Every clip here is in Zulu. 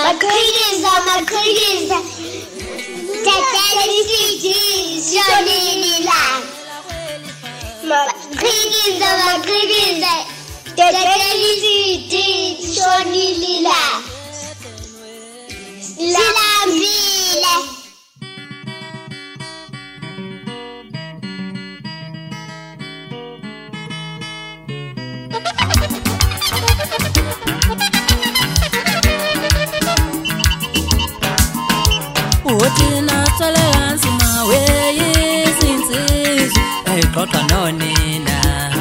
Makrigiza. Tateli city, shonilila. Makrigiza. Tateli city, shonilila. Silambile. Uthina tolerance mawe izinsizwe exoxa nonina.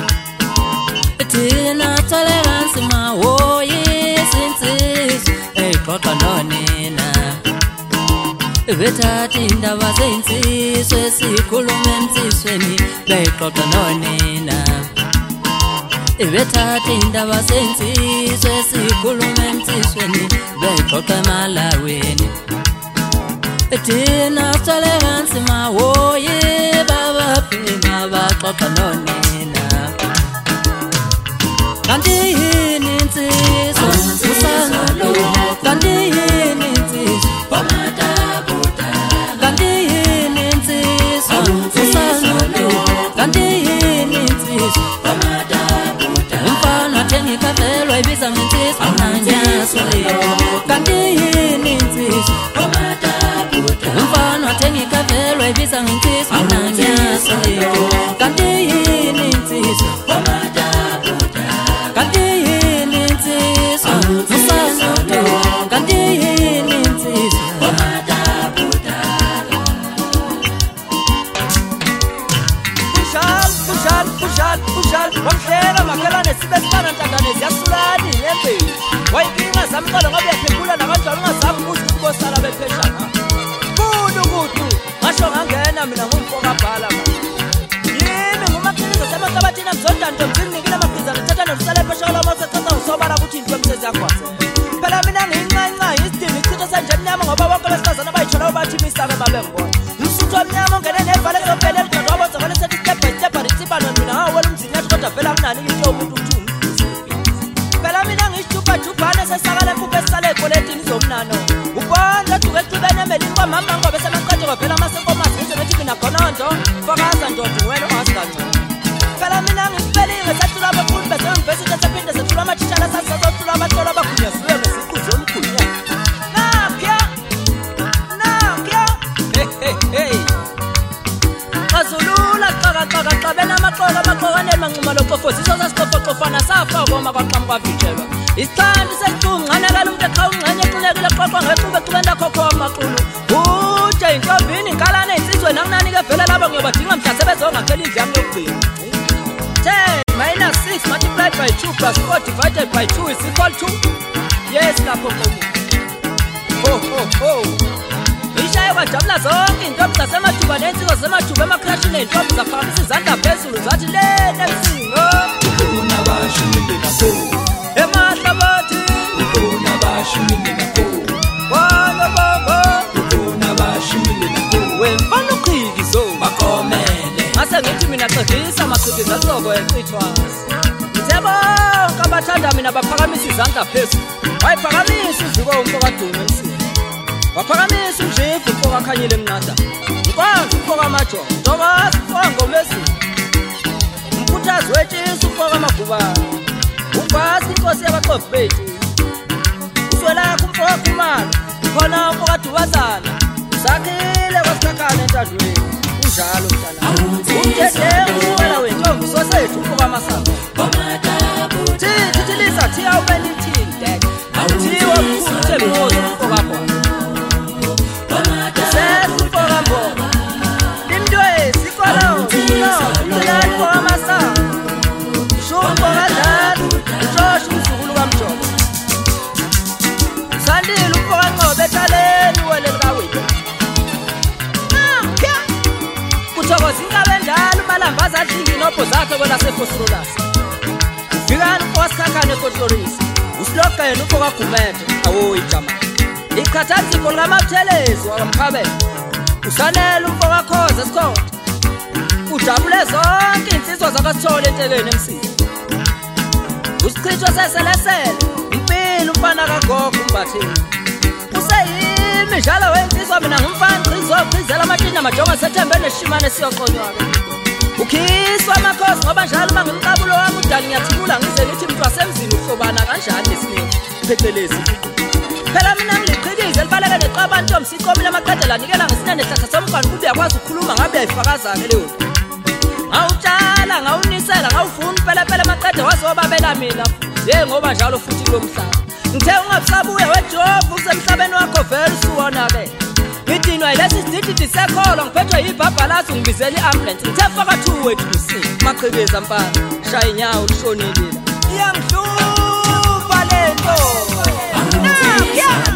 Uthina tolerance mawe izinsizwe exoxa nonina. Bethathi indaba zezinsizwe sikhuluma emsizweni bexoxa nonina. Bethathi indaba zezinsizwe sikhuluma emsizweni bexoxa emalaweni. Thina tolerance mawoye baba phela baxoxa nonina. Kanti yini insizwa usalo, kanti yini insizwa bomadabuda, kanti yini insizwa usalo, kanti yini insizwa bomadabuda. Umfana thenga ikafelo ibiza insizwa nanyasoliyo, kanti yini insizwa bomadabuda. Umfana thenga ikafelo ibiza insizwa nanyasoliyo, kanti yini insizwa bomadabuda, kanti yini insizwa usalo, kanti yini insizwa bomadabuda. Pushal, wamhleka makhelane sibe sibana ntandane ziyasulani lempeli. Wayinkinga zamqala ngoba yaphekula nakanjalo ungazami ukuthi kubosala bepheshana. Kudu, ngasho ngangena mina ngumfoka bhala manje. Yimi ngumakhilizo semankabathina mzonda ntombi nginikile amabhiza ngithatha nolusale pheshana mawusecatha usobala ukuthi into emsezi yakwase. Phela mina ngincanca isidingo ichitha sanje mnyama ngoba bonke besifazana bayithola bathi misaka babengibona. Umsuthu omnyama ongene nevale ezophelela lidodwa wabozakona sethi step by step aritsibana mina hawela umzini yathi kodwa phela kunani into umuntu uthumi. Phela mina ngishupha sesakala empuphu esisale epoletini zomnano. Ubona duke exubene emelini kwamama ngoba semaqede kwaphela amasenkomazi ngize bethi mina khononto fakaza ndoda wena ongasikanje. Phela mina ngisipelinge sathula abafundi base-university esephinde sethula amathishala sasazothula abahlolo abagunyaziwe ngesiqu zomgunya. Napya hey Azulula xaka bena amaqokaneni manquma loqofo siso sasiqofofana safa ngoma kwaqhamu kwavijelwa. Isithandi sesicungcanekela umuntu eqhawungcenye equlekile qoqwa ngeqube qubenda khokho amaqulu. Uje inkombini inkalane insizwe nakunani-ke vele labo ngiyobadinga mhla sebezongakhela indlu yami yokugcina. 10 - 6 multiplied by 2 plus 4 divided by 2 is equal to yes lapho ngomu. Ho. Ishaye kwajabula zonke intombi zasemathuba nensiko zemathuba emakrashini ney'ntombi zaphakamisa izandla phezulu zathi lena emsingo. Ukuna bashimile nakho, Emahlabathi ukuna bashimile nakho, walo bongo ukuna bashimile nakho. wemfana uqikizo. Bakomele, Ngase ngithi mina qedisa amaqikizo asoko ecithwazi. Ngithe bonke abathanda mina baphakamisa izandla phezulu. Wayiphakamisa uZiko umfokaDumo emsini. Waphakamisa uJefu umfokaKhanyile emnada. Nkwazi umfokamajo, Thomas umfokangomezulu. Umkhuthazi wetshisa umfokamagubane. Ubhasi inkosi yabaqofi bethu. Uswelakho umfokakhumalo, khona umfokadubazana. Usakhile kwasikhakhane entandweni. Unjalo mntana. Umthethe uwela wentombi sosethu umfokamasaba. bomadabuda, Thithi lisa thiya ubelithini dad. Thiwa mkhulu thembozo umfokabona. Sesifokambona. Imntwe sikolo. Umncinane fokamasaba. Shumfokadlala. Ushosha umzukulu kamjobo. Sandile umfokanqobe ethaleni uwele likawethu. Kuthokoza inkabe endala umalambazi adlinga inobho zakhe kwelaseFosrolas. Fikani umfokasikhakhane eKotlorisi. Usilogene umfokagumede awoyi Jamani. Iqhathanziko likaMabuthelezi wakamkhabela. Usanele umfokakhoza esikhona. Ujabule zonke insizwa zakasithole enteleni emsini. Usichithwa seselesele impilo umfana kagogo umbatheni. Imidlalo wensizwa mina ngumfana Chizela amatina majonga sethembe neshimane siyoqonywa-ke Ukhiswa amakhosi ngoba njalo uma ngimqabulo wami udali ngiyathimula ngize ngithi mntu wasemzini uhlobana kanjani nesiningi phecelezi Phela mina ngiliqhikize libaleke neqaba ntombi siqomile amaqedela nikela ngesinene hlahla somfana kube yakwazi ukukhuluma ngabe yayifakaza-ke leyo Ngawutshala ngawunisela ngawuvuna phela amaqede wazobabela mina ngoba njalo futhi kulo mhlaba Ngithe ungabusabuya weJehova usemhlabeni wakho vele usuwona-ke Ngidinwa yilesi sididi sekholo ngiphethwe yibhabhalazi ngibizela i-ambulance ngithe faka 2 wethu msi maqhekeza mfana shaya inyawo lishonelile iyangihlupa lento